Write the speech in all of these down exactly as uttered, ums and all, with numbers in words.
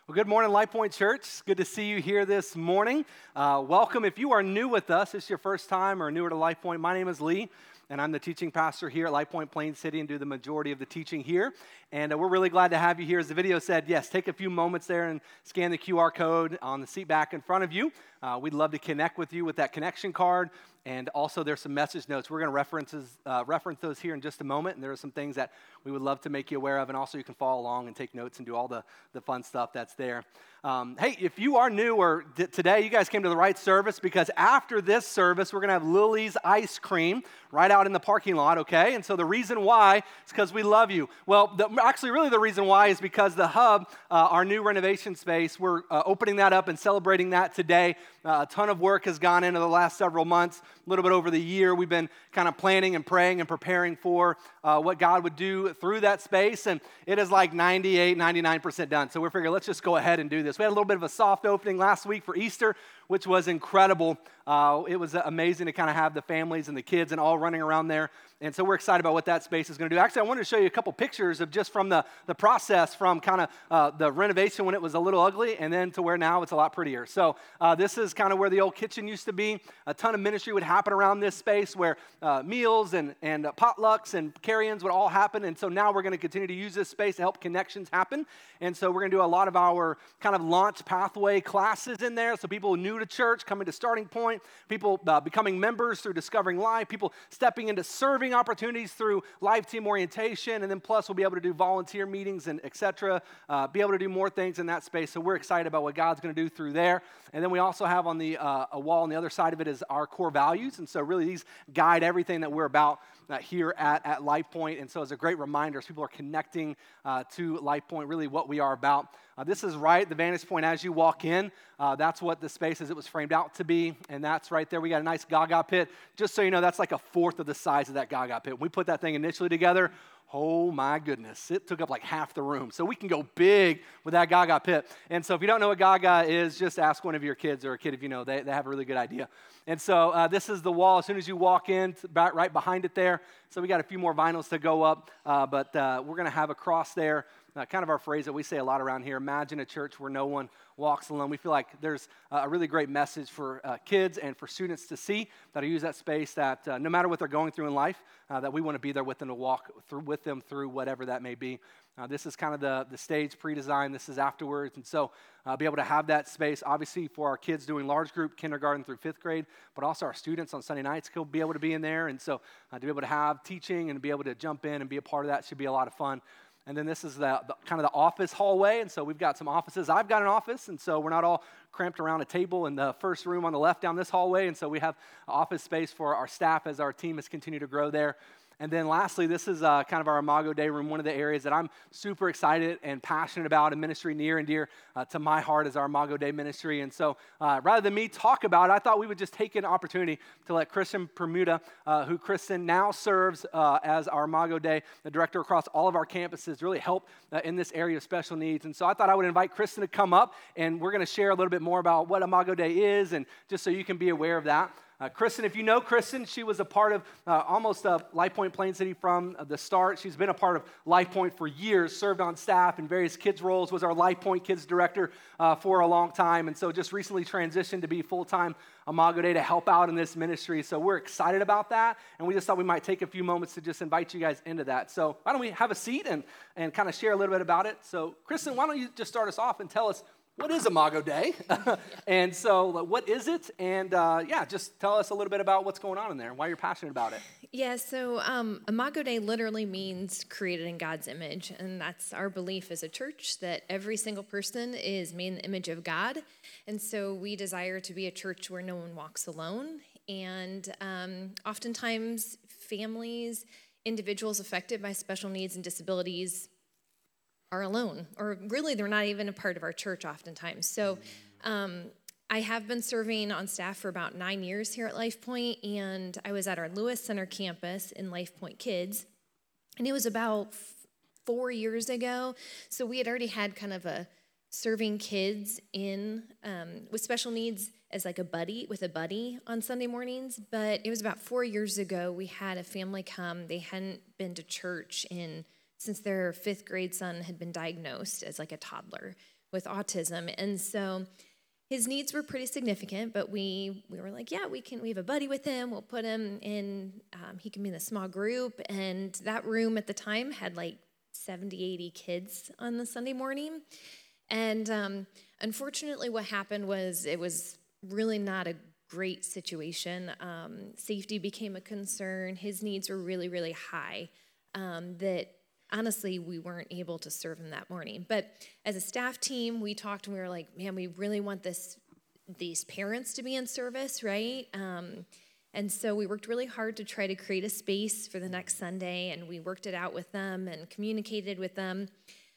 Well, good morning, Light Point Church. It's good to see you here this morning. Uh, welcome. If you are new with us, it's your first time or newer to Light Point, my name is Lee, and I'm the teaching pastor here at Light Point Plain City and do the majority of the teaching here. And uh, we're really glad to have you here. As the video said, yes, take a few moments there and scan the Q R code on the seat back in front of you. Uh, we'd love to connect with you with that connection card. And also there's some message notes. We're going to references, uh, reference those here in just a moment. And there are some things that we would love to make you aware of. And also you can follow along and take notes and do all the, the fun stuff that's there. Um, hey, if you are new or d- today, you guys came to the right service because after this service, we're going to have Lily's ice cream right out in the parking lot, okay? And so the reason why is because we love you. Well, the, actually, really the reason why is because the Hub, uh, our new renovation space, we're uh, opening that up and celebrating that today. Uh, a ton of work has gone into the last several months, a little bit over the year. We've been kind of planning and praying and preparing for uh, what God would do through that space, and it is like ninety-eight, ninety-nine percent done. So we're figuring, let's just go ahead and do this. We had a little bit of a soft opening last week for Easter, which was incredible. Uh, it was amazing to kind of have the families and the kids and all running around there. And so we're excited about what that space is going to do. Actually, I wanted to show you a couple pictures of just from the, the process from kind of uh, the renovation when it was a little ugly and then to where now it's a lot prettier. So uh, this is kind of where the old kitchen used to be. A ton of ministry would happen around this space where uh, meals and, and uh, potlucks and carry-ins would all happen. And so now we're going to continue to use this space to help connections happen. And so we're going to do a lot of our kind of launch pathway classes in there. So people new to church, coming to Starting Point, people uh, becoming members through Discovering Life, people stepping into serving opportunities through live team orientation, and then plus we'll be able to do volunteer meetings and et cetera, uh, be able to do more things in that space. So we're excited about what God's going to do through there. And then we also have on the uh, a wall on the other side of it is our core values. And so really these guide everything that we're about uh, here at, at Life Point. And so it's a great reminder as people are connecting uh, to Life Point, really what we are about. Uh, this is right, the vantage point as you walk in. Uh, that's what the space is. It was framed out to be, and that's right there. We got a nice Gaga pit. Just so you know, that's like a fourth of the size of that Gaga pit. When we put that thing initially together, oh my goodness, it took up like half the room. So we can go big with that Gaga pit. And so if you don't know what Gaga is, just ask one of your kids or a kid if you know. They, they have a really good idea. And so uh, this is the wall. As soon as you walk in, back, right behind it there. So we got a few more vinyls to go up, uh, but uh, we're going to have a cross there. Uh, kind of our phrase that we say a lot around here, imagine a church where no one walks alone. We feel like there's uh, a really great message for uh, kids and for students to see that use that space, that uh, no matter what they're going through in life, uh, that we want to be there with them to walk through with them through whatever that may be. Uh, this is kind of the, the stage pre-design. This is afterwards. And so uh, be able to have that space, obviously, for our kids doing large group, kindergarten through fifth grade, but also our students on Sunday nights will be able to be in there. And so uh, to be able to have teaching and be able to jump in and be a part of that should be a lot of fun. And then this is the, the kind of the office hallway, and so we've got some offices. I've got an office, and so we're not all cramped around a table in the first room on the left down this hallway, and so we have office space for our staff as our team has continued to grow there. And then lastly, this is uh, kind of our Imago Day room, one of the areas that I'm super excited and passionate about, a ministry near and dear uh, to my heart is our Imago Day ministry. And so uh, rather than me talk about it, I thought we would just take an opportunity to let Kristen Permuta, uh, who Kristen now serves uh, as our Imago Day, the director across all of our campuses, really help uh, in this area of special needs. And so I thought I would invite Kristen to come up, and we're going to share a little bit more about what Imago Day is, and just so you can be aware of that. Uh, Kristen, if you know Kristen, she was a part of uh, almost uh, Life Point Plain City from uh, the start. She's been a part of Life Point for years, served on staff in various kids roles, was our Life Point Kids Director uh, for a long time, and so just recently transitioned to be full-time Imago Day to help out in this ministry. So we're excited about that, and we just thought we might take a few moments to just invite you guys into that. So why don't we have a seat and, and kind of share a little bit about it. So Kristen, why don't you just start us off and tell us what is Imago Day? And so what is it? And uh, yeah, just tell us a little bit about what's going on in there and why you're passionate about it. Yeah, so um, Imago Day literally means created in God's image. And that's our belief as a church, that every single person is made in the image of God. And so we desire to be a church where no one walks alone. And um, oftentimes families, individuals affected by special needs and disabilities are alone, or really they're not even a part of our church oftentimes. So um, I have been serving on staff for about nine years here at Life Point, and I was at our Lewis Center campus in Life Point Kids, and it was about f- four years ago. So we had already had kind of a serving kids in um, with special needs as like a buddy, with a buddy on Sunday mornings, but it was about four years ago we had a family come. They hadn't been to church in since their fifth grade son had been diagnosed as like a toddler with autism. And so his needs were pretty significant, but we we were like, yeah, we can. We have a buddy with him. We'll put him in. Um, he can be in a small group. And that room at the time had like seventy, eighty kids on the Sunday morning. And um, unfortunately, what happened was it was really not a great situation. Um, safety became a concern. His needs were really, really high. Um, that honestly, we weren't able to serve him that morning. But as a staff team, we talked and we were like, man, we really want this these parents to be in service, right? Um, and so we worked really hard to try to create a space for the next Sunday, and we worked it out with them and communicated with them.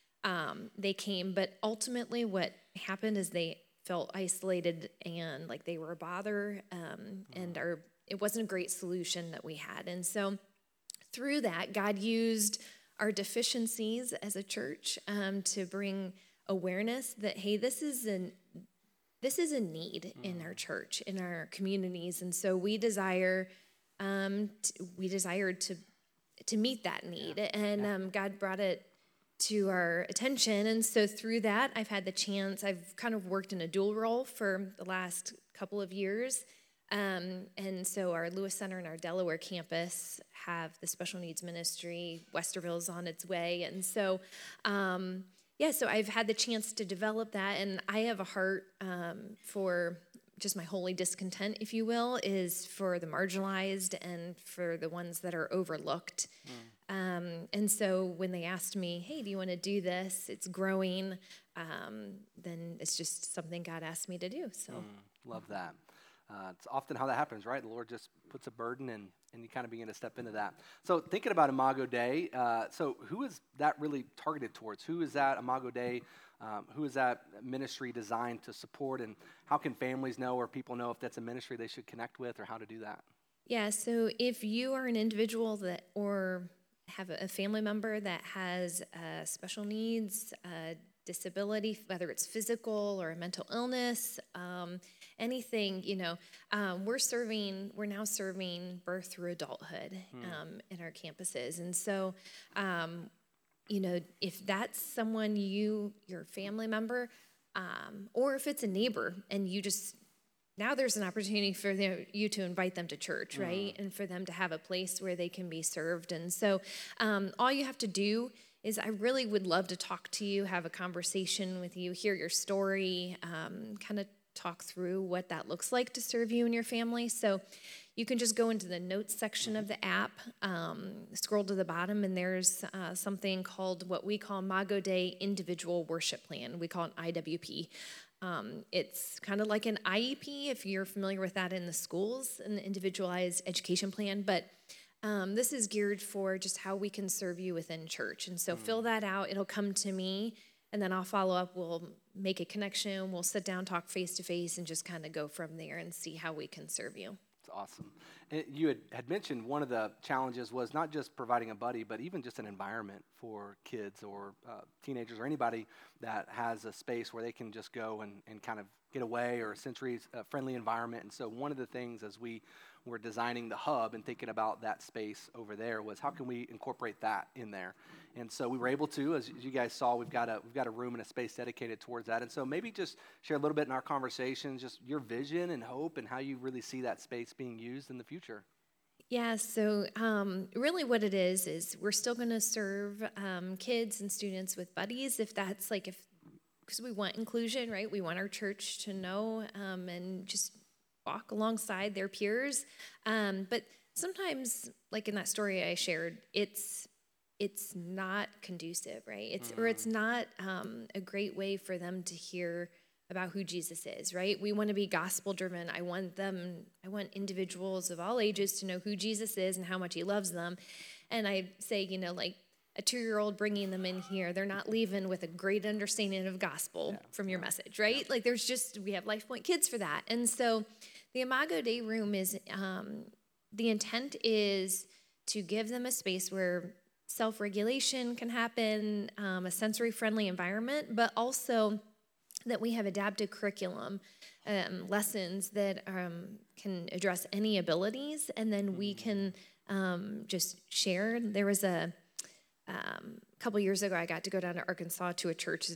Um, they came, but ultimately what happened is they felt isolated and like they were a bother, um, and our it wasn't a great solution that we had. And so through that, God used our deficiencies as a church um, to bring awareness that, hey, this is an this is a need mm. in our church, in our communities, and so we desire um, t- we desired to to meet that need, yeah. and yeah. Um, God brought it to our attention, and so through that, I've had the chance. I've kind of worked in a dual role for the last couple of years. Um, and so our Lewis Center and our Delaware campus have the special needs ministry. Westerville's on its way. And so, um, yeah, so I've had the chance to develop that. And I have a heart um, for just my holy discontent, if you will, is for the marginalized and for the ones that are overlooked. Mm. Um, and so when they asked me, hey, do you want to do this? It's growing. Um, then it's just something God asked me to do. So mm, love that. Uh, it's often how that happens, right? The Lord just puts a burden and, and you kind of begin to step into that. So thinking about Imago Dei, uh, so who is that really targeted towards? Who is that Imago Dei? Um, who is that ministry designed to support? And how can families know or people know if that's a ministry they should connect with or how to do that? Yeah, so if you are an individual that or have a family member that has uh, special needs, uh, disability, whether it's physical or a mental illness, um, anything, you know, um, we're serving, we're now serving birth through adulthood um, mm. in our campuses. And so, um, you know, if that's someone you, your family member, um, or if it's a neighbor and you just, now there's an opportunity for them, you to invite them to church, right? Mm. And for them to have a place where they can be served. And so um, all you have to do is I really would love to talk to you, have a conversation with you, hear your story, um, kind of talk through what that looks like to serve you and your family. So you can just go into the notes section of the app, um, scroll to the bottom, and there's uh, something called what we call Imago Dei Individual Worship Plan. We call it I W P. Um, it's kind of like an I E P, if you're familiar with that in the schools, an individualized education plan, but Um, this is geared for just how we can serve you within church. And so mm. fill that out. It'll come to me, and then I'll follow up. We'll make a connection. We'll sit down, talk face-to-face, and just kind of go from there and see how we can serve you. That's awesome. And you had, had mentioned one of the challenges was not just providing a buddy, but even just an environment for kids or uh, teenagers or anybody that has a space where they can just go and, and kind of get away, or a sensory-friendly environment. And so one of the things as we were designing the hub and thinking about that space over there was how can we incorporate that in there? And so we were able to, as you guys saw, we've got a we've got a room and a space dedicated towards that. And so maybe just share a little bit in our conversations, just your vision and hope and how you really see that space being used in the future. Yeah, so um, really what it is is we're still going to serve um, kids and students with buddies if that's like, if because we want inclusion, right? We want our church to know um, and just walk alongside their peers. Um, but sometimes, like in that story I shared, it's it's not conducive, right? It's mm. or it's not um, a great way for them to hear about who Jesus is, right? We want to be gospel driven. I want them, I want individuals of all ages to know who Jesus is and how much he loves them. And I say, you know, like a two-year-old bringing them in here, they're not leaving with a great understanding of gospel yeah. from your yeah. message, right? Yeah. Like there's just, we have LifePoint Kids for that. And so the Imago Dei room is, um, the intent is to give them a space where self-regulation can happen, um, a sensory-friendly environment, but also that we have adapted curriculum, um, lessons that um, can address any abilities, and then we can um, just share. There was a um, couple years ago, I got to go down to Arkansas to a church. It's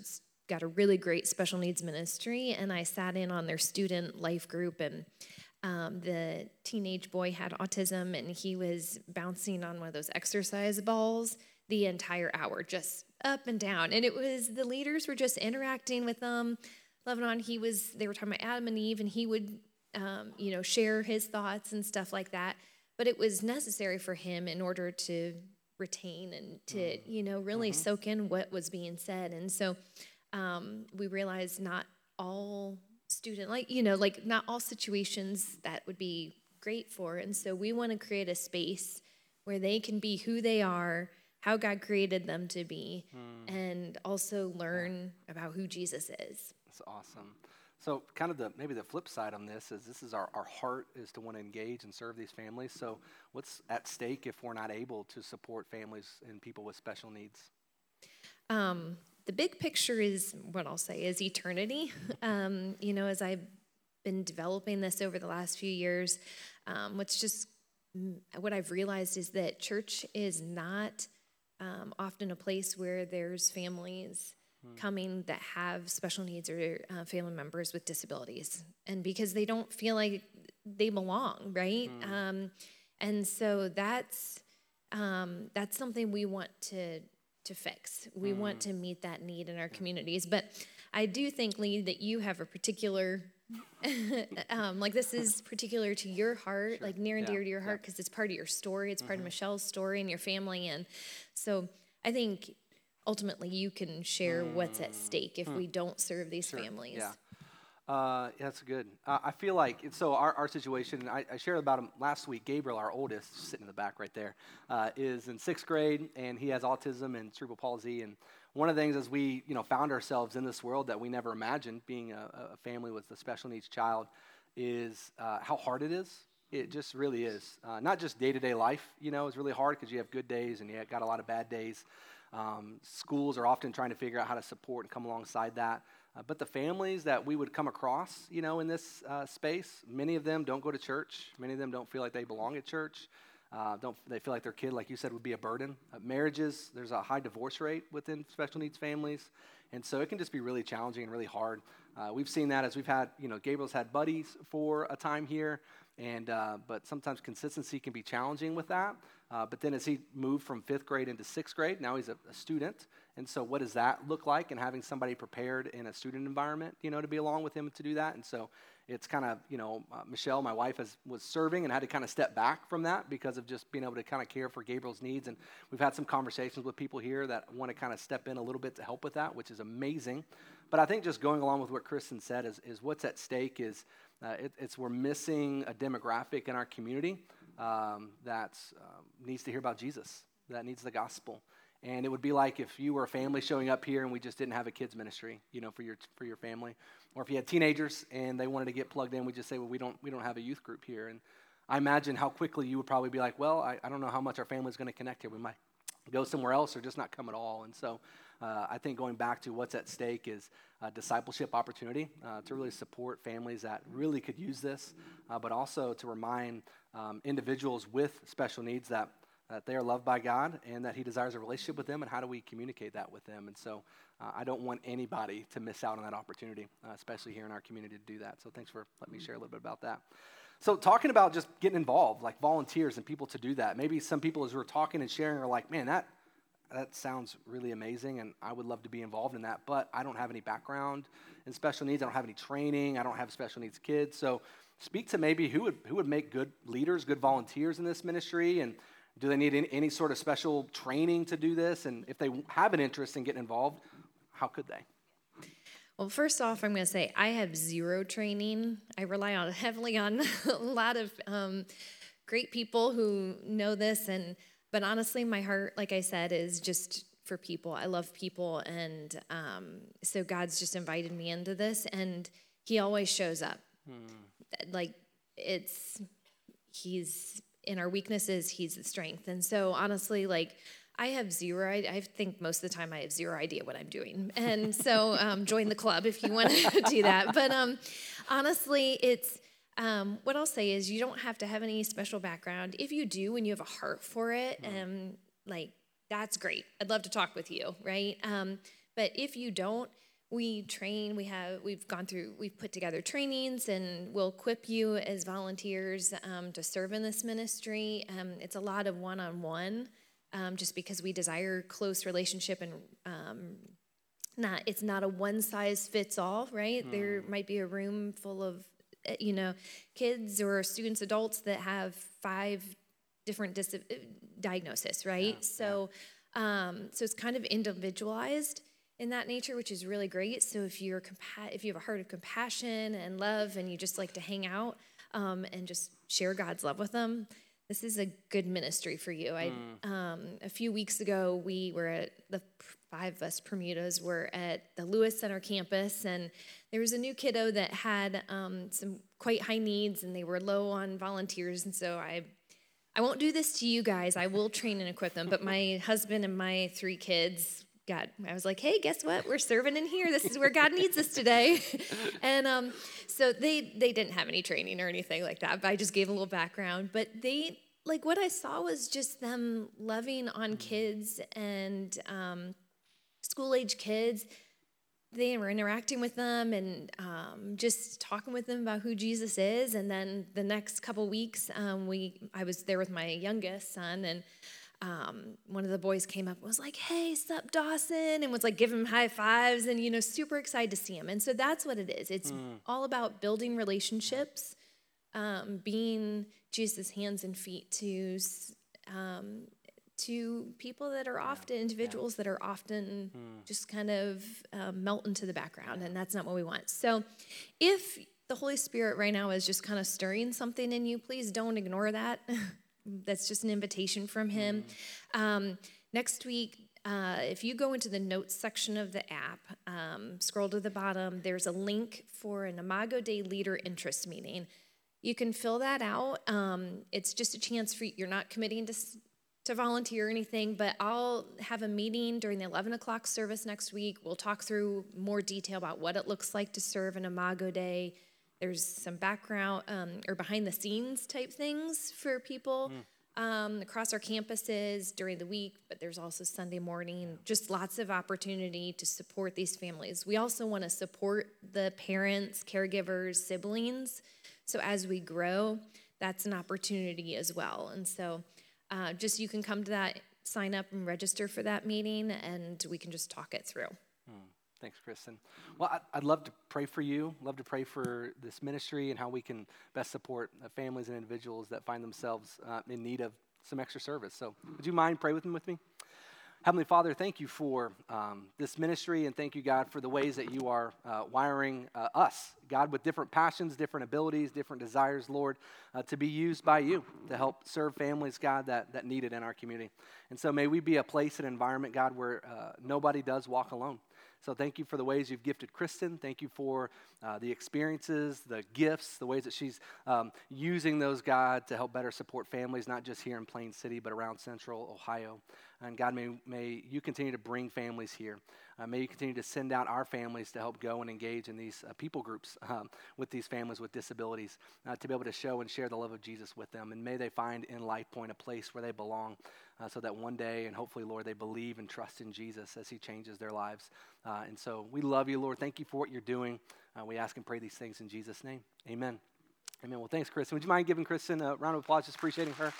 got a really great special needs ministry, and I sat in on their student life group, and um, the teenage boy had autism, and he was bouncing on one of those exercise balls the entire hour, just up and down. And it was, the leaders were just interacting with them, loving on. He was, they were talking about Adam and Eve, and he would, um, you know, share his thoughts and stuff like that. But it was necessary for him in order to retain and to, mm. you know, really mm-hmm. soak in what was being said. And so um, we realized not all student, like, you know, like not all situations that would be great for. And so we want to create a space where they can be who they are, how God created them to be, mm. and also learn about who Jesus is. That's awesome. So kind of the maybe the flip side on this is this is our, our heart is to want to engage and serve these families. So what's at stake if we're not able to support families and people with special needs? Um, the big picture is, what I'll say, is eternity. um, you know, as I've been developing this over the last few years, um, what's just, what I've realized is that church is not um, often a place where there's families coming that have special needs or uh, family members with disabilities, and because they don't feel like they belong, right? Mm. Um, and so that's um, that's something we want to to fix. We mm. want to meet that need in our communities. But I do think, Lee, that you have a particular, um, like this is particular to your heart, sure. like near and yeah. dear to your heart, because yeah. it's part of your story. It's mm-hmm. part of Michelle's story and your family, and so I think ultimately you can share mm. what's at stake if mm. we don't serve these sure. families. Yeah. Uh, yeah, that's good. Uh, I feel like, so our, our situation, I, I shared about him last week. Gabriel, our oldest, sitting in the back right there, uh, is in sixth grade, and he has autism and cerebral palsy. And one of the things as we, you know, found ourselves in this world that we never imagined, being a, a family with a special needs child, is uh, how hard it is. It just really is. Uh, not just day-to-day life, you know, is really hard because you have good days and you got a lot of bad days. Um, schools are often trying to figure out how to support and come alongside that. Uh, but the families that we would come across, you know, in this uh, space, many of them don't go to church. Many of them don't feel like they belong at church. Uh, don't they feel like their kid, like you said, would be a burden. Uh, marriages, there's a high divorce rate within special needs families. And so it can just be really challenging and really hard. Uh, we've seen that as we've had, you know, Gabriel's had buddies for a time here. And uh, but sometimes consistency can be challenging with that. Uh, but then as he moved from fifth grade into sixth grade, now he's a, a student. And so what does that look like? And having somebody prepared in a student environment, you know, to be along with him to do that. And so it's kind of, you know, uh, Michelle, my wife, has, was serving and had to kind of step back from that because of just being able to kind of care for Gabriel's needs. And we've had some conversations with people here that want to kind of step in a little bit to help with that, which is amazing. But I think just going along with what Kristen said is, is what's at stake is uh, it, it's we're missing a demographic in our community um, that um, needs to hear about Jesus, that needs the gospel. And it would be like if you were a family showing up here and we just didn't have a kids ministry, you know, for your for your family. Or if you had teenagers and they wanted to get plugged in, we just say, well, we don't we don't have a youth group here. And I imagine how quickly you would probably be like, well, I, I don't know how much our family's going to connect here. We might go somewhere else or just not come at all. And so uh, I think going back to what's at stake is a discipleship opportunity uh, to really support families that really could use this, uh, but also to remind um, individuals with special needs that that they are loved by God and that he desires a relationship with them, and how do we communicate that with them? And so uh, I don't want anybody to miss out on that opportunity, uh, especially here in our community to do that. So thanks for letting me share a little bit about that. So talking about just getting involved, like volunteers and people to do that. Maybe some people as we're talking and sharing are like, man, that that sounds really amazing and I would love to be involved in that, but I don't have any background in special needs. I don't have any training. I don't have special needs kids. So speak to maybe who would who would make good leaders, good volunteers in this ministry, and do they need any, any sort of special training to do this? And if they have an interest in getting involved, how could they? Well, first off, I'm going to say I have zero training. I rely on heavily on a lot of um, great people who know this. And but honestly, my heart, like I said, is just for people. I love people, and um, so God's just invited me into this, and He always shows up. Hmm. Like it's He's. In our weaknesses, he's the strength. And so honestly, like I have zero, I, I think most of the time I have zero idea what I'm doing. And so um, join the club if you want to do that. But um, honestly, it's, um, what I'll say is you don't have to have any special background. If you do and you have a heart for it, um, like that's great. I'd love to talk with you, right? Um, but if you don't, we train, we have, we've gone through, we've put together trainings, and we'll equip you as volunteers um, to serve in this ministry. Um, it's a lot of one-on-one, um, just because we desire close relationship, and um, not, it's not a one-size-fits-all, right? Mm. There might be a room full of, you know, kids or students, adults that have five different dis- diagnoses, right? Yeah, so, yeah. Um, so it's kind of individualized in that nature, which is really great. So if you're compa- if you have a heart of compassion and love, and you just like to hang out um, and just share God's love with them, this is a good ministry for you. I mm. um, a few weeks ago, we were at the five of us Bermudas were at the Lewis Center campus, and there was a new kiddo that had um, some quite high needs, and they were low on volunteers. And so I, I won't do this to you guys. I will train and equip them. But my husband and my three kids, God, I was like, hey, guess what? We're serving in here. This is where God needs us today. And um, so they they didn't have any training or anything like that, but I just gave a little background. But they, like, what I saw was just them loving on kids and um, school-age kids. They were interacting with them and um, just talking with them about who Jesus is. And then the next couple weeks, um, we I was there with my youngest son, and Um, one of the boys came up and was like, hey, sup, Dawson, and was like giving him high fives and, you know, super excited to see him. And so that's what it is. It's mm. all about building relationships, um, being Jesus' hands and feet to um, to people that are yeah. often, individuals yeah. that are often mm. just kind of uh, melt into the background, yeah. and that's not what we want. So if the Holy Spirit right now is just kind of stirring something in you, please don't ignore that. That's just an invitation from him. Mm. Um, next week, uh, if you go into the notes section of the app, um, scroll to the bottom, there's a link for an Imago Dei Leader Interest Meeting. You can fill that out. Um, it's just a chance for you. You're not committing to, to volunteer or anything, but I'll have a meeting during the eleven o'clock service next week. We'll talk through more detail about what it looks like to serve in Imago Dei. There's some background um, or behind the scenes type things for people mm. um, across our campuses during the week, but there's also Sunday morning, just lots of opportunity to support these families. We also want to support the parents, caregivers, siblings. So as we grow, that's an opportunity as well. And so uh, just you can come to that, sign up and register for that meeting, and we can just talk it through. Mm. Thanks, Kristen. Well, I'd love to pray for you, love to pray for this ministry and how we can best support families and individuals that find themselves uh, in need of some extra service. So would you mind praying with me? with me? Heavenly Father, thank you for um, this ministry, and thank you, God, for the ways that you are uh, wiring uh, us, God, with different passions, different abilities, different desires, Lord, uh, to be used by you to help serve families, God, that, that need it in our community. And so may we be a place and environment, God, where uh, nobody does walk alone. So thank you for the ways you've gifted Kristen. Thank you for uh, the experiences, the gifts, the ways that she's um, using those, God, to help better support families, not just here in Plain City, but around Central Ohio. And God, may, may you continue to bring families here. Uh, may you continue to send out our families to help go and engage in these uh, people groups um, with these families with disabilities, uh, to be able to show and share the love of Jesus with them. And may they find in Life Point a place where they belong, uh, so that one day, and hopefully, Lord, they believe and trust in Jesus as he changes their lives. Uh, and so we love you, Lord. Thank you for what you're doing. Uh, we ask and pray these things in Jesus' name. Amen. Amen. Well, thanks, Kristen. Would you mind giving Kristen a round of applause, just appreciating her?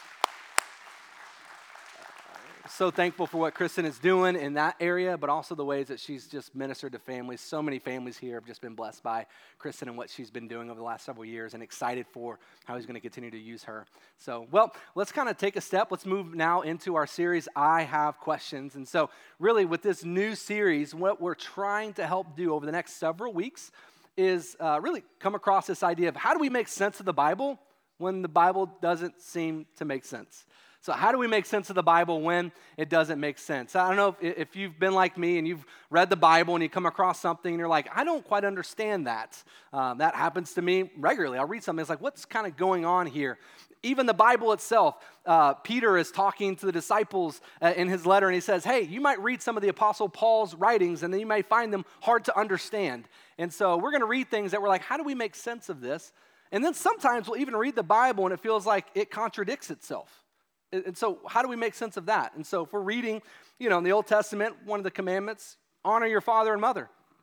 So thankful for what Kristen is doing in that area, but also the ways that she's just ministered to families. So many families here have just been blessed by Kristen and what she's been doing over the last several years, and excited for how he's going to continue to use her. So, well, let's kind of take a step. Let's move now into our series, I Have Questions. And so really with this new series, what we're trying to help do over the next several weeks is uh, really come across this idea of how do we make sense of the Bible when the Bible doesn't seem to make sense? So how do we make sense of the Bible when it doesn't make sense? I don't know if, if you've been like me and you've read the Bible and you come across something and you're like, I don't quite understand that. Um, that happens to me regularly. I'll read something, it's like, what's kind of going on here? Even the Bible itself, uh, Peter is talking to the disciples uh, in his letter, and he says, hey, you might read some of the Apostle Paul's writings, and then you may find them hard to understand. And so we're going to read things that we're like, how do we make sense of this? And then sometimes we'll even read the Bible, and it feels like it contradicts itself. And so how do we make sense of that? And so if we're reading, you know, in the Old Testament, one of the commandments, honor your father and mother.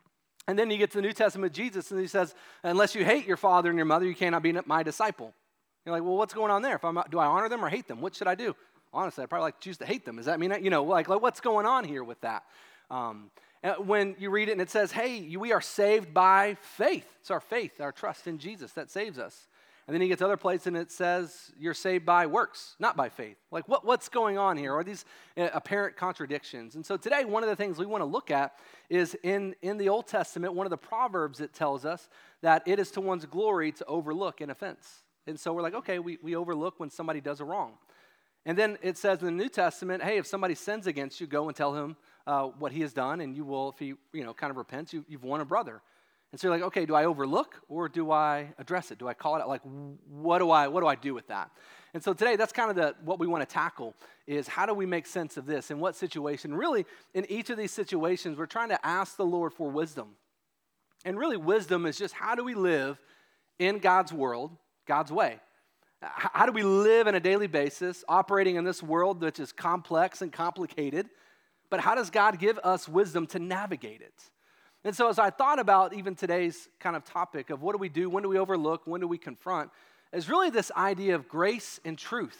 And then you get to the New Testament, Jesus, and he says, unless you hate your father and your mother, you cannot be my disciple. You're like, well, what's going on there? If I'm, do I honor them or hate them? What should I do? Honestly, I'd probably like to choose to hate them. Does that mean, you know, like, like what's going on here with that? Um, when you read it and it says, hey, we are saved by faith. It's our faith, our trust in Jesus that saves us. And then he gets other places and it says you're saved by works, not by faith. Like what, what's going on here? Are these uh, apparent contradictions? And so today, one of the things we want to look at is in, in the Old Testament, one of the Proverbs, it tells us that it is to one's glory to overlook an offense. And so we're like, okay, we, we overlook when somebody does a wrong. And then it says in the New Testament, hey, if somebody sins against you, go and tell him uh, what he has done, and you will, if he you know kind of repents, you, you've won a brother. And so you're like, okay, do I overlook or do I address it? Do I call it out? Like, what do I what do I do with that? And so today, that's kind of the what we want to tackle is how do we make sense of this? In what situation? Really, in each of these situations, we're trying to ask the Lord for wisdom. And really, wisdom is just how do we live in God's world, God's way? How do we live on a daily basis, operating in this world which is complex and complicated? But how does God give us wisdom to navigate it? And so as I thought about even today's kind of topic of what do we do, when do we overlook, when do we confront, is really this idea of grace and truth.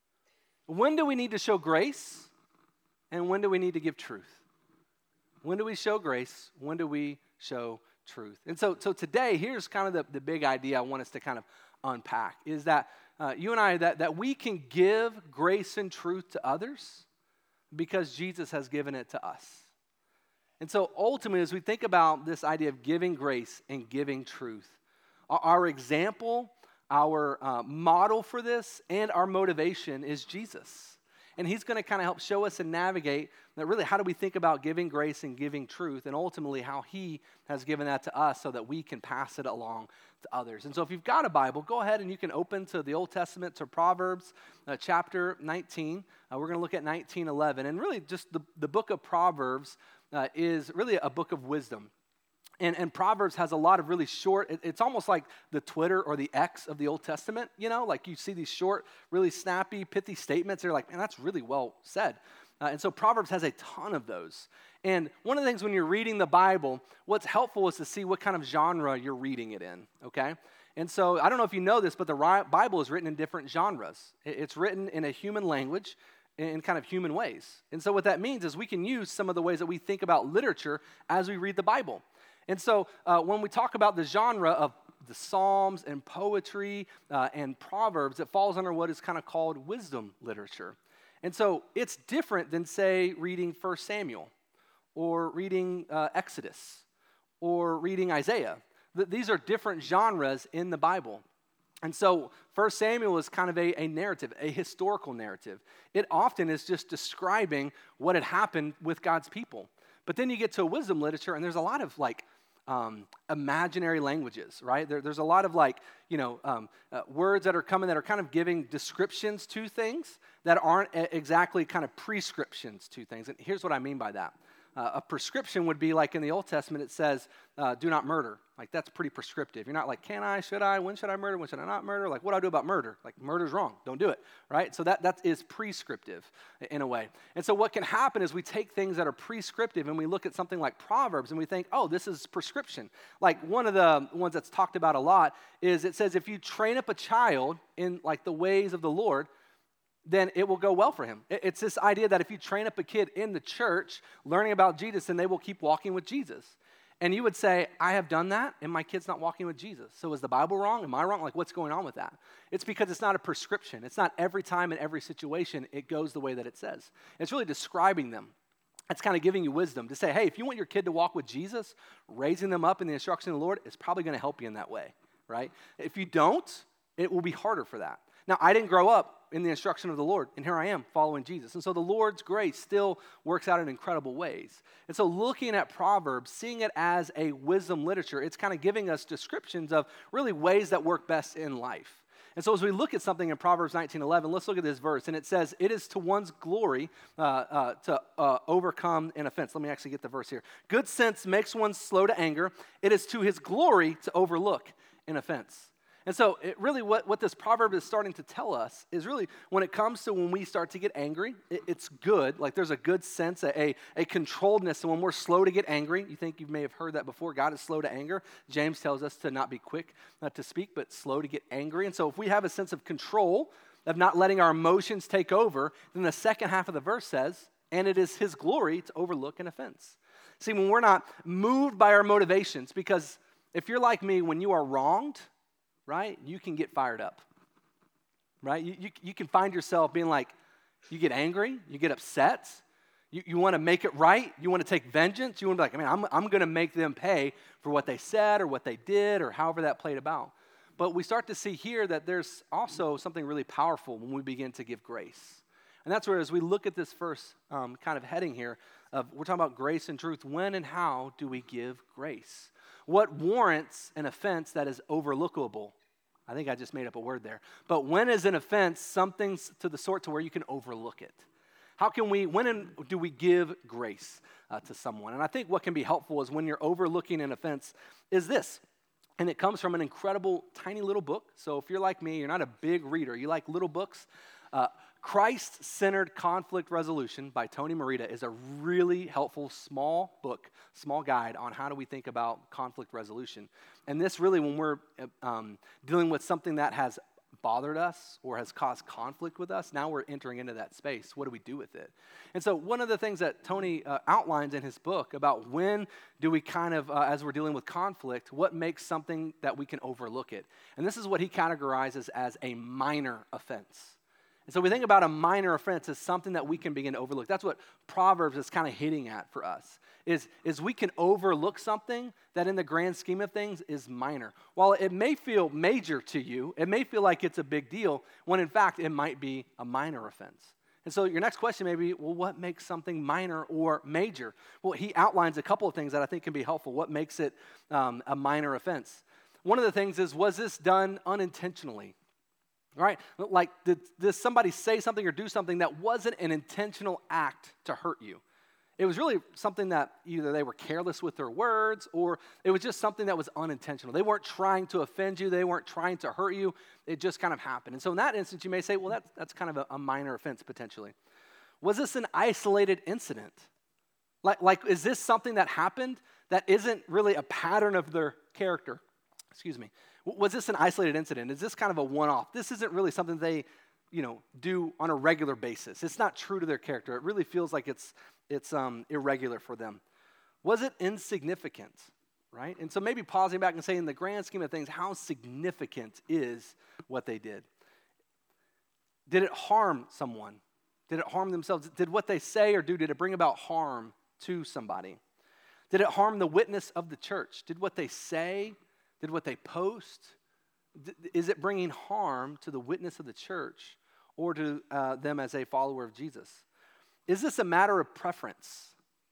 When do we need to show grace, and when do we need to give truth? When do we show grace? When do we show truth? And so, so today, here's kind of the, the big idea I want us to kind of unpack, is that uh, you and I, that, that we can give grace and truth to others because Jesus has given it to us. And so ultimately, as we think about this idea of giving grace and giving truth, our, our example, our uh, model for this, and our motivation is Jesus. And he's going to kind of help show us and navigate that really how do we think about giving grace and giving truth, and ultimately how he has given that to us so that we can pass it along to others. And so if you've got a Bible, go ahead and you can open to the Old Testament, to Proverbs uh, chapter nineteen. Uh, we're going to look at nineteen eleven. And really just the, the book of Proverbs uh, is really a book of wisdom. And, and Proverbs has a lot of really short, it, it's almost like the Twitter or the X of the Old Testament, you know, like you see these short, really snappy, pithy statements. They're like, man, that's really well said. Uh, and so Proverbs has a ton of those. And one of the things when you're reading the Bible, what's helpful is to see what kind of genre you're reading it in, okay? And so I don't know if you know this, but the ri- Bible is written in different genres. It, it's written in a human language, in kind of human ways. And so what that means is we can use some of the ways that we think about literature as we read the Bible. And so uh, when we talk about the genre of the Psalms and poetry uh, and Proverbs, it falls under what is kind of called wisdom literature. And so it's different than, say, reading First Samuel or reading uh, Exodus or reading Isaiah. Th- these are different genres in the Bible. And so First Samuel is kind of a, a narrative, a historical narrative. It often is just describing what had happened with God's people. But then you get to wisdom literature, and there's a lot of like um, imaginary languages, right? There, there's a lot of like, you know, um, uh, words that are coming that are kind of giving descriptions to things that aren't exactly kind of prescriptions to things. And here's what I mean by that. Uh, a prescription would be like in the Old Testament, it says, uh, do not murder. Like that's pretty prescriptive. You're not like, can I, should I, when should I murder, when should I not murder? Like what do I do about murder? Like murder's wrong, don't do it, right? So that, that is prescriptive in a way. And so what can happen is we take things that are prescriptive and we look at something like Proverbs and we think, oh, this is prescription. Like one of the ones that's talked about a lot is it says if you train up a child in like the ways of the Lord, then it will go well for him. It's this idea that if you train up a kid in the church learning about Jesus, then they will keep walking with Jesus. And you would say, I have done that, and my kid's not walking with Jesus. So is the Bible wrong? Am I wrong? Like, what's going on with that? It's because it's not a prescription. It's not every time in every situation it goes the way that it says. It's really describing them. It's kind of giving you wisdom to say, hey, if you want your kid to walk with Jesus, raising them up in the instruction of the Lord is probably going to help you in that way, right? If you don't, it will be harder for that. Now, I didn't grow up in the instruction of the Lord, and here I am following Jesus. And so the Lord's grace still works out in incredible ways. And so looking at Proverbs, seeing it as a wisdom literature, it's kind of giving us descriptions of really ways that work best in life. And so as we look at something in Proverbs nineteen eleven, let's look at this verse. And it says, it is to one's glory uh, uh, to uh, overcome an offense. Let me actually get the verse here. Good sense makes one slow to anger. It is to his glory to overlook an offense. And so it really what, what this proverb is starting to tell us is really when it comes to when we start to get angry, it, it's good. Like there's a good sense, a, a controlledness. So when we're slow to get angry, you think you may have heard that before, God is slow to anger. James tells us to not be quick, not to speak, but slow to get angry. And so if we have a sense of control, of not letting our emotions take over, then the second half of the verse says, and it is his glory to overlook an offense. See, when we're not moved by our motivations, because if you're like me, when you are wronged, right, you can get fired up, right? You, you, you can find yourself being like, you get angry, you get upset, you, you want to make it right, you want to take vengeance, you want to be like, I mean, I'm, I'm going to make them pay for what they said or what they did or however that played about. But we start to see here that there's also something really powerful when we begin to give grace. And that's where, as we look at this first um, kind of heading here, of, we're talking about grace and truth. When and how do we give grace? What warrants an offense that is overlookable? I think I just made up a word there. But when is an offense something to the sort to where you can overlook it? How can we, when do we give grace uh, to someone? And I think what can be helpful is when you're overlooking an offense is this. And it comes from an incredible, tiny little book. So if you're like me, you're not a big reader, you like little books. Uh, Christ-Centered Conflict Resolution by Tony Merida is a really helpful small book, small guide on how do we think about conflict resolution. And this really, when we're um, dealing with something that has bothered us or has caused conflict with us, now we're entering into that space. What do we do with it? And so one of the things that Tony uh, outlines in his book about when do we kind of, uh, as we're dealing with conflict, what makes something that we can overlook it? And this is what he categorizes as a minor offense. And so we think about a minor offense as something that we can begin to overlook. That's what Proverbs is kind of hitting at for us, is, is we can overlook something that in the grand scheme of things is minor. While it may feel major to you, it may feel like it's a big deal, when in fact it might be a minor offense. And so your next question may be, well, what makes something minor or major? Well, he outlines a couple of things that I think can be helpful. What makes it um, a minor offense? One of the things is, was this done unintentionally? Right? Like, did, did somebody say something or do something that wasn't an intentional act to hurt you? It was really something that either they were careless with their words or it was just something that was unintentional. They weren't trying to offend you. They weren't trying to hurt you. It just kind of happened. And so in that instance, you may say, well, that's, that's kind of a, a minor offense potentially. Was this an isolated incident? Like, like, is this something that happened that isn't really a pattern of their character? Excuse me. Was this an isolated incident? Is this kind of a one-off? This isn't really something they, you know, do on a regular basis. It's not true to their character. It really feels like it's it's um, irregular for them. Was it insignificant, right? And so maybe pausing back and saying, in the grand scheme of things, how significant is what they did? Did it harm someone? Did it harm themselves? Did what they say or do, did it bring about harm to somebody? Did it harm the witness of the church? Did what they say, did what they post, is it bringing harm to the witness of the church or to uh, them as a follower of Jesus? Is this a matter of preference?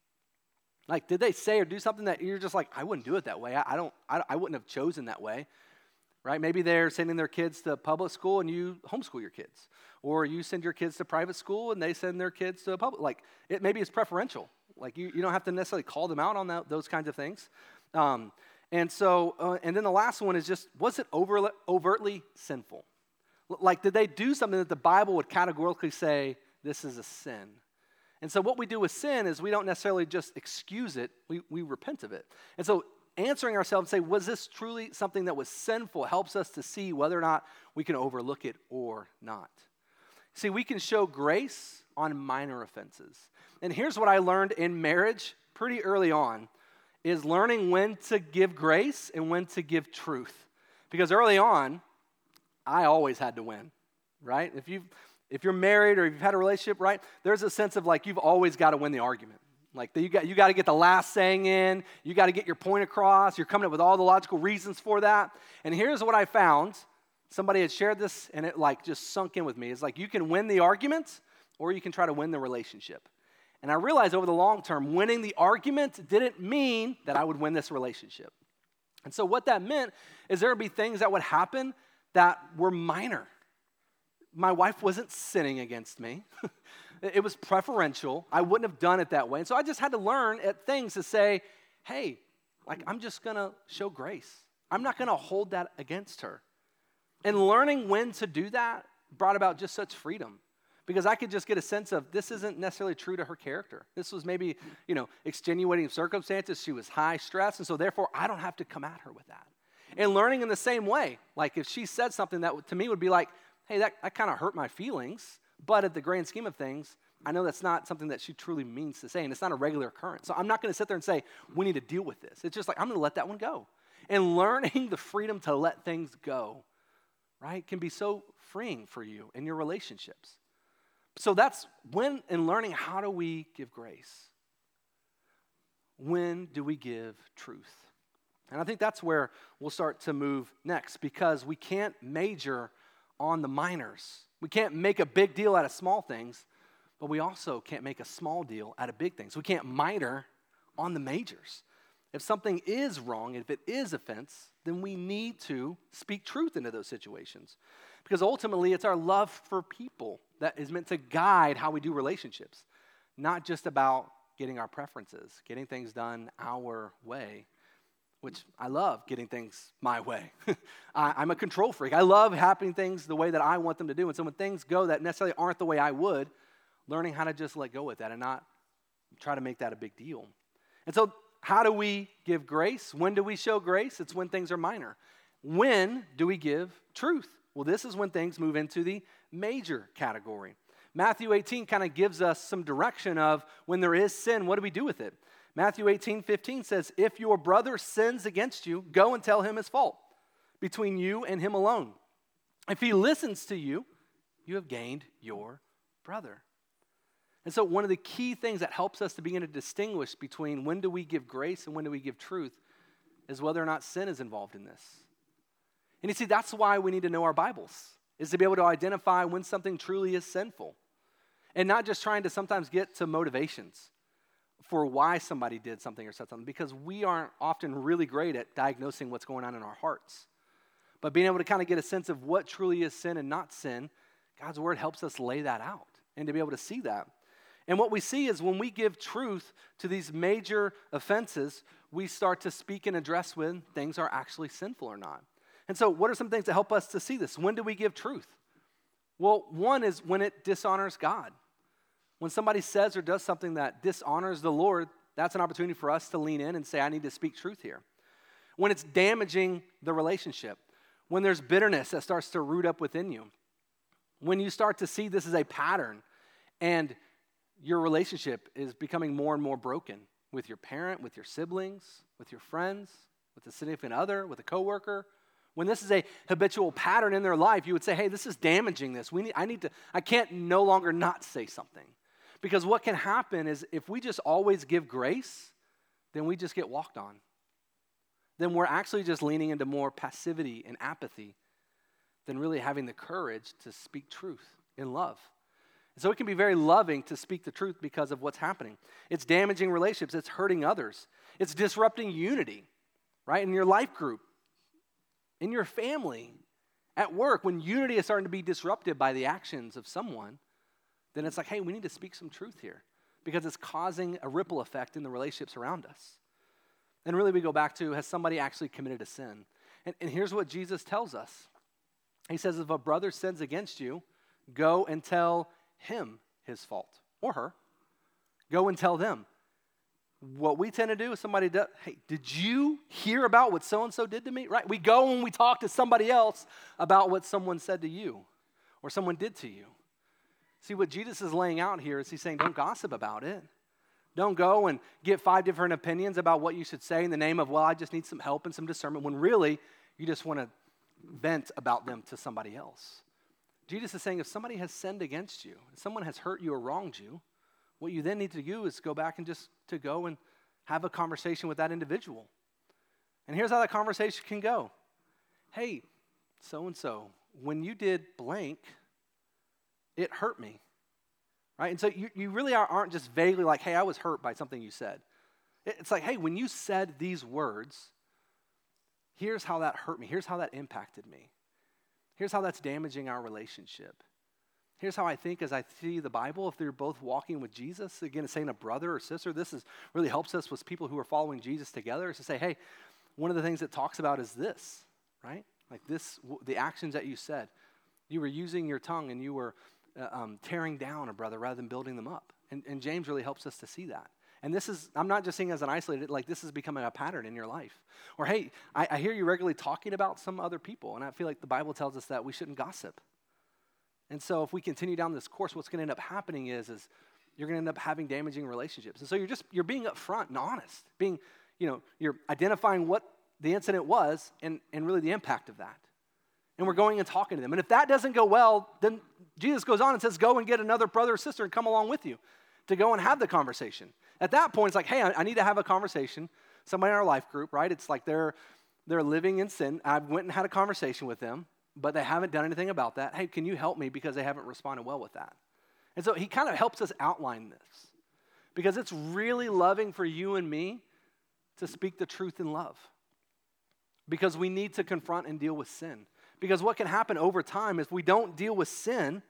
Like, did they say or do something that you're just like, I wouldn't do it that way. I, I don't. I, I wouldn't have chosen that way, right? Maybe they're sending their kids to public school and you homeschool your kids, or you send your kids to private school and they send their kids to a public. Like, it maybe it's preferential. Like, you, you don't have to necessarily call them out on that, those kinds of things. Um, And so, uh, and then the last one is just, was it over, overtly sinful? Like, did they do something that the Bible would categorically say, this is a sin? And so what we do with sin is we don't necessarily just excuse it, we, we repent of it. And so answering ourselves and say, was this truly something that was sinful, helps us to see whether or not we can overlook it or not. See, we can show grace on minor offenses. And here's what I learned in marriage pretty early on, is learning when to give grace and when to give truth. Because early on, I always had to win, right? If you've if you're married or you've had a relationship, right, there's a sense of like you've always got to win the argument. Like you got you got to get the last saying in, you got to get your point across, you're coming up with all the logical reasons for that. And here's what I found. Somebody had shared this and it like just sunk in with me. It's like you can win the argument or you can try to win the relationship. And I realized over the long term, winning the argument didn't mean that I would win this relationship. And so what that meant is there would be things that would happen that were minor. My wife wasn't sinning against me. It was preferential. I wouldn't have done it that way. And so I just had to learn at things to say, hey, like I'm just going to show grace. I'm not going to hold that against her. And learning when to do that brought about just such freedom. Because I could just get a sense of this isn't necessarily true to her character. This was maybe, you know, extenuating circumstances. She was high stress, and so therefore I don't have to come at her with that. And learning in the same way, like if she said something that to me would be like, hey, that, that kind of hurt my feelings, but at the grand scheme of things, I know that's not something that she truly means to say, and it's not a regular occurrence. So I'm not going to sit there and say, we need to deal with this. It's just like, I'm going to let that one go. And learning the freedom to let things go, right, can be so freeing for you in your relationships. So that's when, in learning, how do we give grace? When do we give truth? And I think that's where we'll start to move next, because we can't major on the minors. We can't make a big deal out of small things, but we also can't make a small deal out of big things. We can't minor on the majors. If something is wrong, if it is offense, then we need to speak truth into those situations. Because ultimately, it's our love for people that is meant to guide how we do relationships, not just about getting our preferences, getting things done our way, which I love getting things my way. I, I'm a control freak. I love having things the way that I want them to do. And so when things go that necessarily aren't the way I would, learning how to just let go with that and not try to make that a big deal. And so how do we give grace? When do we show grace? It's when things are minor. When do we give truth? Well, this is when things move into the major category. Matthew eighteen kind of gives us some direction of when there is sin, what do we do with it? Matthew eighteen fifteen says, if your brother sins against you, go and tell him his fault between you and him alone. If he listens to you, you have gained your brother. And so one of the key things that helps us to begin to distinguish between when do we give grace and when do we give truth is whether or not sin is involved in this. And you see, that's why we need to know our Bibles, is to be able to identify when something truly is sinful. And not just trying to sometimes get to motivations for why somebody did something or said something, because we aren't often really great at diagnosing what's going on in our hearts. But being able to kind of get a sense of what truly is sin and not sin, God's word helps us lay that out and to be able to see that. And what we see is when we give truth to these major offenses, we start to speak and address when things are actually sinful or not. And so what are some things that help us to see this? When do we give truth? Well, one is when it dishonors God. When somebody says or does something that dishonors the Lord, that's an opportunity for us to lean in and say, I need to speak truth here. When it's damaging the relationship. When there's bitterness that starts to root up within you. When you start to see this as a pattern and your relationship is becoming more and more broken with your parent, with your siblings, with your friends, with a significant other, with a coworker. When this is a habitual pattern in their life, you would say, hey, this is damaging this. We need, I need to, I can't no longer not say something. Because what can happen is if we just always give grace, then we just get walked on. Then we're actually just leaning into more passivity and apathy than really having the courage to speak truth in love. And so it can be very loving to speak the truth because of what's happening. It's damaging relationships. It's hurting others. It's disrupting unity, right, in your life group. In your family, at work, when unity is starting to be disrupted by the actions of someone, then it's like, hey, we need to speak some truth here because it's causing a ripple effect in the relationships around us. And really we go back to, has somebody actually committed a sin? And, and here's what Jesus tells us. He says, if a brother sins against you, go and tell him his fault, or her. Go and tell them. What we tend to do is somebody does, hey, did you hear about what so-and-so did to me? Right? We go and we talk to somebody else about what someone said to you or someone did to you. See, what Jesus is laying out here is he's saying, don't gossip about it. Don't go and get five different opinions about what you should say in the name of, well, I just need some help and some discernment, when really you just want to vent about them to somebody else. Jesus is saying if somebody has sinned against you, if someone has hurt you or wronged you, what you then need to do is go back and just to go and have a conversation with that individual. And here's how that conversation can go. Hey, so-and-so, when you did blank, it hurt me, right? And so you, you really are, aren't just vaguely like, hey, I was hurt by something you said. It's like, hey, when you said these words, here's how that hurt me. Here's how that impacted me. Here's how that's damaging our relationship. Here's how I think as I see the Bible, if they're both walking with Jesus, again, saying a brother or sister, this is really helps us with people who are following Jesus together, is to say, hey, one of the things it talks about is this, right? Like this, the actions that you said, you were using your tongue and you were uh, um, tearing down a brother rather than building them up. And, and James really helps us to see that. And this is, I'm not just saying as an isolated, like this is becoming a pattern in your life. Or hey, I, I hear you regularly talking about some other people, and I feel like the Bible tells us that we shouldn't gossip. And so if we continue down this course, what's going to end up happening is, is you're going to end up having damaging relationships. And so you're just, you're being upfront and honest, being, you know, you're identifying what the incident was and, and really the impact of that. And we're going and talking to them. And if that doesn't go well, then Jesus goes on and says, go and get another brother or sister and come along with you to go and have the conversation. At that point, it's like, hey, I, I need to have a conversation. Somebody in our life group, right? It's like they're they're living in sin. I went and had a conversation with them, but they haven't done anything about that. Hey, can you help me because they haven't responded well with that? And so he kind of helps us outline this because it's really loving for you and me to speak the truth in love because we need to confront and deal with sin. Because what can happen over time is if we don't deal with sin,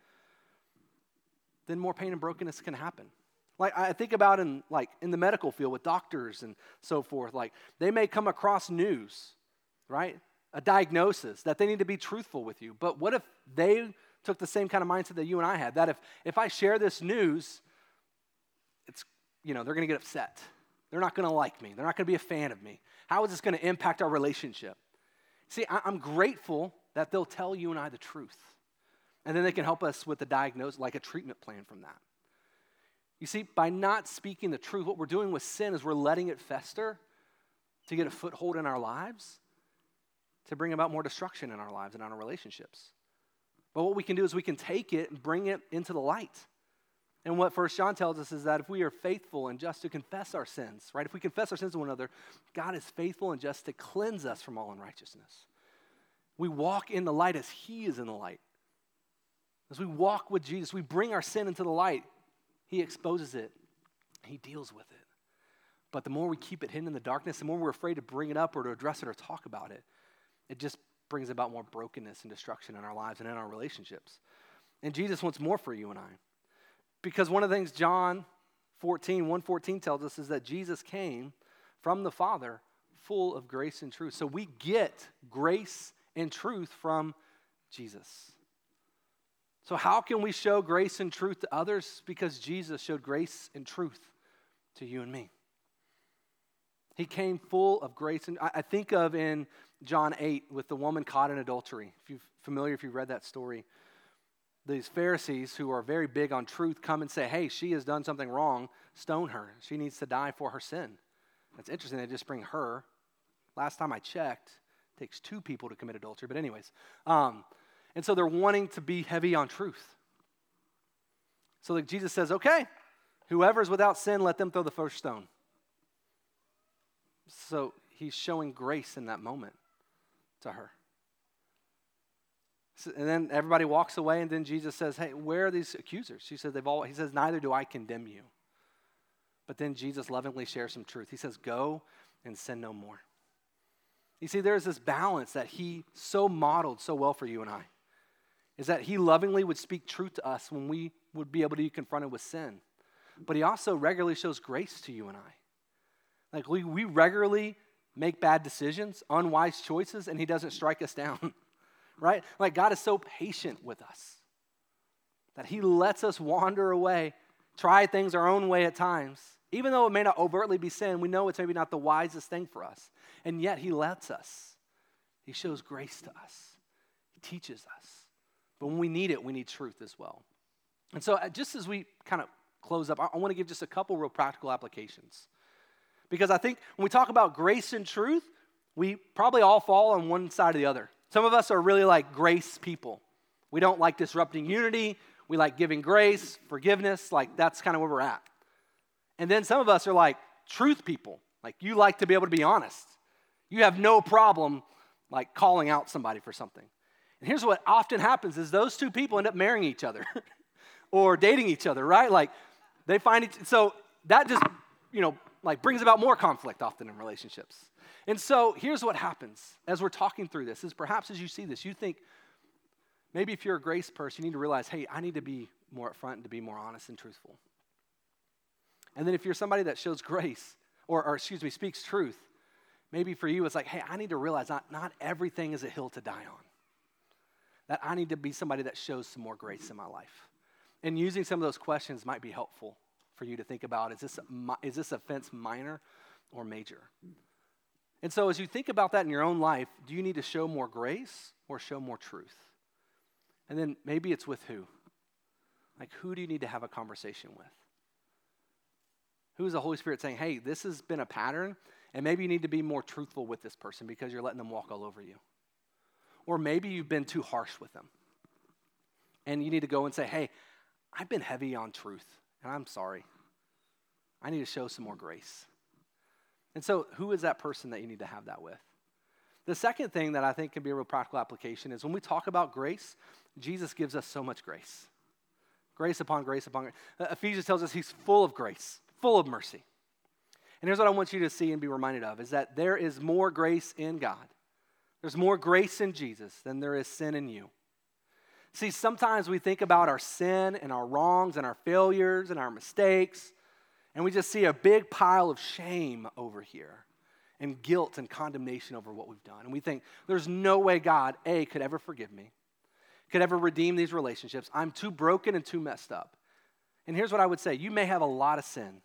then more pain and brokenness can happen. Like I think about in like in the medical field with doctors and so forth, like they may come across news, right? A diagnosis that they need to be truthful with you. But what if they took the same kind of mindset that you and I had? That if, if I share this news, it's, you know, they're going to get upset. They're not going to like me. They're not going to be a fan of me. How is this going to impact our relationship? See, I, I'm grateful that they'll tell you and I the truth. And then they can help us with the diagnosis, like a treatment plan from that. You see, by not speaking the truth, what we're doing with sin is we're letting it fester to get a foothold in our lives, to bring about more destruction in our lives and in our relationships. But what we can do is we can take it and bring it into the light. And what First John tells us is that if we are faithful and just to confess our sins, right? If we confess our sins to one another, God is faithful and just to cleanse us from all unrighteousness. We walk in the light as he is in the light. As we walk with Jesus, we bring our sin into the light. He exposes it. He deals with it. But the more we keep it hidden in the darkness, the more we're afraid to bring it up or to address it or talk about it, it just brings about more brokenness and destruction in our lives and in our relationships. And Jesus wants more for you and I. Because one of the things John fourteen, one fourteen tells us is that Jesus came from the Father full of grace and truth. So we get grace and truth from Jesus. So how can we show grace and truth to others? Because Jesus showed grace and truth to you and me. He came full of grace. And I think of in John eight with the woman caught in adultery. If you're familiar, if you've read that story, these Pharisees who are very big on truth come and say, hey, she has done something wrong, stone her. She needs to die for her sin. It's interesting, they just bring her. Last time I checked, it takes two people to commit adultery. But anyways, um, and so they're wanting to be heavy on truth. So like Jesus says, okay, whoever's without sin, let them throw the first stone. So he's showing grace in that moment to her. So, and then everybody walks away, and then Jesus says, hey, where are these accusers? She said, they've all, he says, neither do I condemn you. But then Jesus lovingly shares some truth. He says, go and sin no more. You see, there's this balance that he so modeled so well for you and I, is that he lovingly would speak truth to us when we would be able to be confronted with sin. But he also regularly shows grace to you and I. Like we, we regularly make bad decisions, unwise choices, and he doesn't strike us down, right? Like God is so patient with us that he lets us wander away, try things our own way at times. Even though it may not overtly be sin, we know it's maybe not the wisest thing for us. And yet he lets us. He shows grace to us. He teaches us. But when we need it, we need truth as well. And so just as we kind of close up, I, I want to give just a couple real practical applications. Because I think when we talk about grace and truth, we probably all fall on one side or the other. Some of us are really like grace people. We don't like disrupting unity. We like giving grace, forgiveness. Like that's kind of where we're at. And then some of us are like truth people. Like you like to be able to be honest. You have no problem like calling out somebody for something. And here's what often happens is those two people end up marrying each other or dating each other, right? Like they find each, so that just, you know, like brings about more conflict often in relationships. And so here's what happens as we're talking through this is perhaps as you see this, you think maybe if you're a grace person, you need to realize, hey, I need to be more upfront and to be more honest and truthful. And then if you're somebody that shows grace or, or excuse me, speaks truth, Maybe for you, it's like, hey, I need to realize not, not everything is a hill to die on. That I need to be somebody that shows some more grace in my life. And using some of those questions might be helpful for you to think about, is this, is this offense minor or major? And so as you think about that in your own life, do you need to show more grace or show more truth? And then maybe it's with who? Like, who do you need to have a conversation with? Who is the Holy Spirit saying, hey, this has been a pattern, and maybe you need to be more truthful with this person because you're letting them walk all over you. Or maybe you've been too harsh with them. And you need to go and say, hey, I've been heavy on truth, and I'm sorry. I need to show some more grace. And so who is that person that you need to have that with? The second thing that I think can be a real practical application is when we talk about grace, Jesus gives us so much grace. Grace upon grace upon grace. Uh, Ephesians tells us he's full of grace, full of mercy. And here's what I want you to see and be reminded of, is that there is more grace in God. There's more grace in Jesus than there is sin in you. See, sometimes we think about our sin and our wrongs and our failures and our mistakes, and we just see a big pile of shame over here and guilt and condemnation over what we've done. And we think, there's no way God, A, could ever forgive me, could ever redeem these relationships. I'm too broken and too messed up. And here's what I would say. You may have a lot of sin.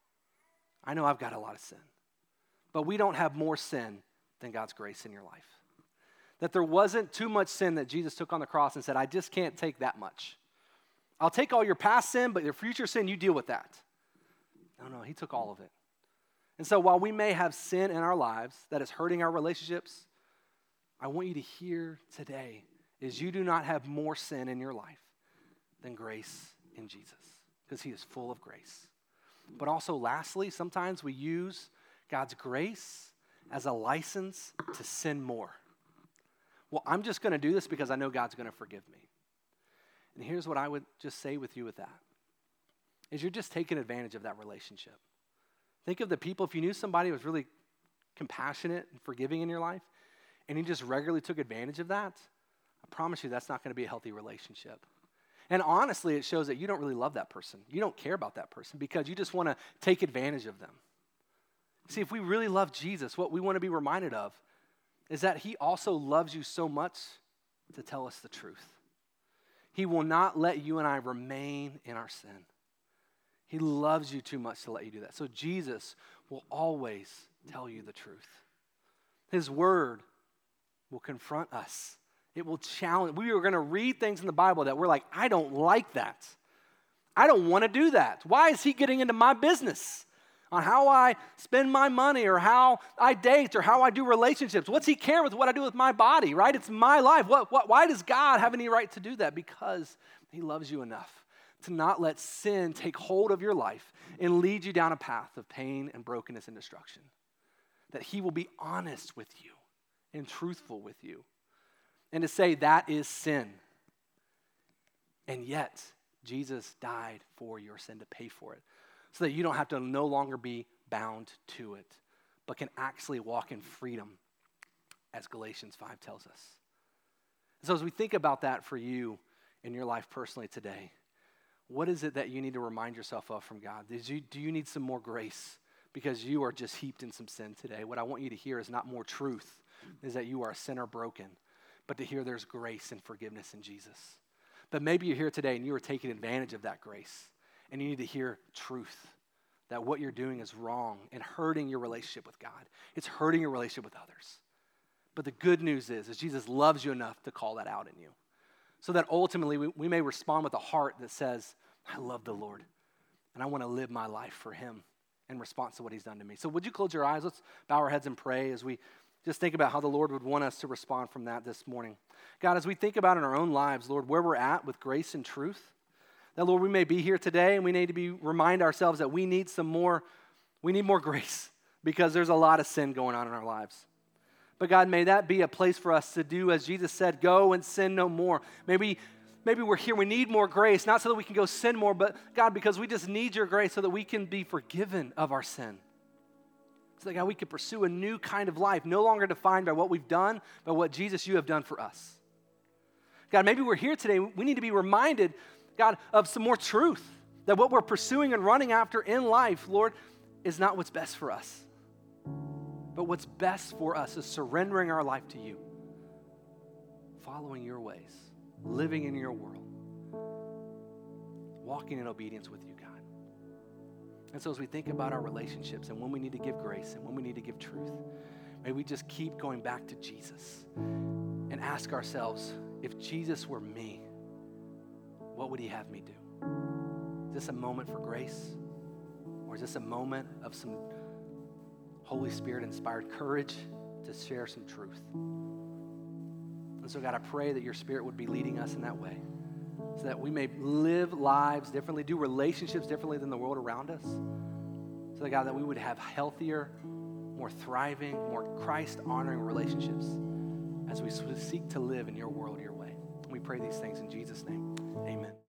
I know I've got a lot of sin. But we don't have more sin than God's grace in your life. That there wasn't too much sin that Jesus took on the cross and said, I just can't take that much. I'll take all your past sin, but your future sin, you deal with that. No, no, he took all of it. And so while we may have sin in our lives that is hurting our relationships, I want you to hear today is you do not have more sin in your life than grace in Jesus, because he is full of grace. But also lastly, sometimes we use God's grace as a license to sin more. Well, I'm just going to do this because I know God's going to forgive me. And here's what I would just say with you with that, is you're just taking advantage of that relationship. Think of the people, if you knew somebody who was really compassionate and forgiving in your life, and you just regularly took advantage of that, I promise you that's not going to be a healthy relationship. And honestly, it shows that you don't really love that person. You don't care about that person because you just want to take advantage of them. See, if we really love Jesus, what we want to be reminded of is that he also loves you so much to tell us the truth. He will not let you and I remain in our sin. He loves you too much to let you do that. So Jesus will always tell you the truth. His word will confront us. It will challenge. We are going to read things in the Bible that we're like, I don't like that. I don't want to do that. Why is he getting into my business on how I spend my money or how I date or how I do relationships? What's he caring with what I do with my body, right? It's my life. What, what, why does God have any right to do that? Because he loves you enough to not let sin take hold of your life and lead you down a path of pain and brokenness and destruction. That he will be honest with you and truthful with you. And to say that is sin. And yet, Jesus died for your sin to pay for it. So that you don't have to no longer be bound to it, but can actually walk in freedom, as Galatians five tells us. So as we think about that for you in your life personally today, what is it that you need to remind yourself of from God? Did you, do you need some more grace because you are just heaped in some sin today? What I want you to hear is not more truth, is that you are a sinner broken, but to hear there's grace and forgiveness in Jesus. But maybe you're here today and you are taking advantage of that grace, and you need to hear truth, that what you're doing is wrong and hurting your relationship with God. It's hurting your relationship with others. But the good news is, is Jesus loves you enough to call that out in you. So that ultimately we, we may respond with a heart that says, I love the Lord, and I want to live my life for him in response to what he's done to me. So would you close your eyes? Let's bow our heads and pray as we just think about how the Lord would want us to respond from that this morning. God, as we think about in our own lives, Lord, where we're at with grace and truth, that, Lord, we may be here today and we need to be remind ourselves that we need some more, we need more grace because there's a lot of sin going on in our lives. But God, may that be a place for us to do, as Jesus said, go and sin no more. Maybe, maybe we're here, we need more grace, not so that we can go sin more, but God, because we just need your grace so that we can be forgiven of our sin. So that, God, we can pursue a new kind of life, no longer defined by what we've done, but what, Jesus, you have done for us. God, maybe we're here today, we need to be reminded, God, of some more truth, that what we're pursuing and running after in life, Lord, is not what's best for us. But what's best for us is surrendering our life to you, following your ways, living in your world, walking in obedience with you, God. And so as we think about our relationships and when we need to give grace and when we need to give truth, may we just keep going back to Jesus and ask ourselves, if Jesus were me, what would he have me do? Is this a moment for grace? Or is this a moment of some Holy Spirit-inspired courage to share some truth? And so, God, I pray that your Spirit would be leading us in that way so that we may live lives differently, do relationships differently than the world around us. So that, God, that we would have healthier, more thriving, more Christ-honoring relationships as we seek to live in your world, your way. We pray these things in Jesus' name. Amen.